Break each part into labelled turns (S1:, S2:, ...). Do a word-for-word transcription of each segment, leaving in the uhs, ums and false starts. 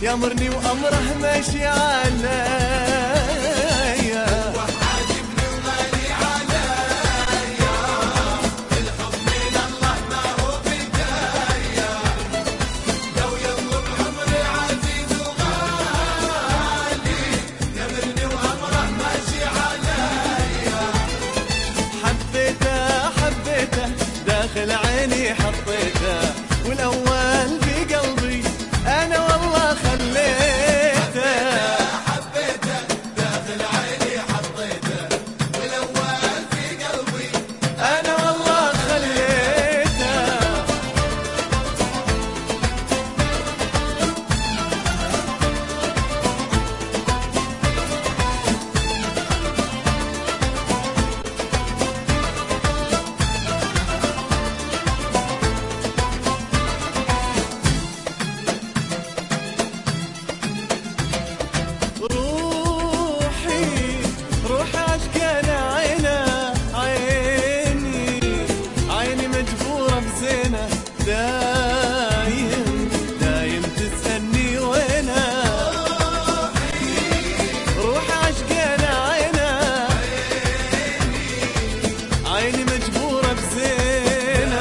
S1: يامرني وأمره ماشي عليا،
S2: وعاجبني وغالي عليا، الحب من الله ما هو بداية، لو يطلب عمري عزيز وغالي، يامرني وأمره ماشي عليا.
S1: حبيته حبيته داخل عيني حطيته، والأول في قلبي أنا والله خليته.
S2: حبيته داخل عيني حطيته، والأول في قلبي
S1: أنا والله خليته. روحي روحي عشقانة عينه عيني، عيني مجبورة بزينة، دايم دايم تسألني وينه. روحي عشقانة عينه عيني مجبورة بزينة،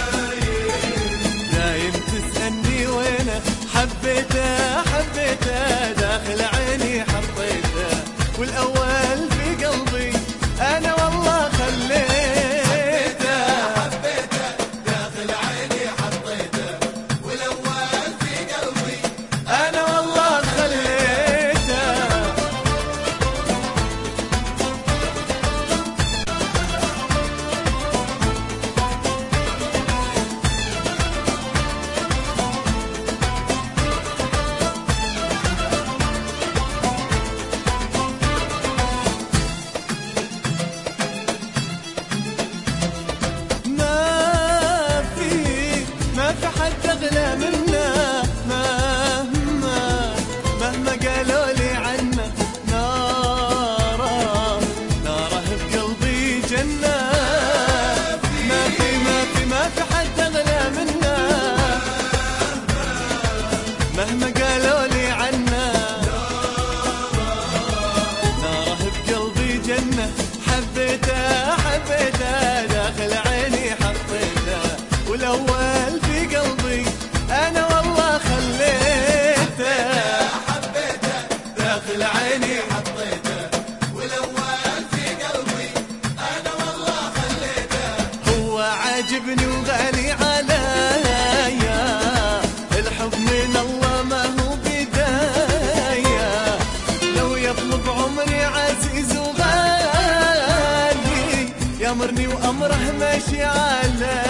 S1: دايم تسألني وينه. حبيته حبيته داخل عيني حطيته، والأول في قلبي أنا والله خليته.
S2: حبيته داخل عيني حطيته، والأول في قلبي
S1: أنا والله خليته. ما في ما في حد أغلى منا، مهما مهما قالوا لي عنه. ناره ناره بقلبي جنة، ما في ما في ما في حد أغلى منا، مهما قالوا لي عنه. ناره بقلبي جنة. حبيته حبيته داخل عيني حطيته، والأول في قلبي أنا والله خليته.
S2: حبيته داخل عيني حطيته، والأول في قلبي أنا والله خليته.
S1: هو عاجبني وغالي عليا، الحب من الله ما هو بداية، لو يطلب عمري عزيز وغالي، يامرني وأمره ماشي عليا.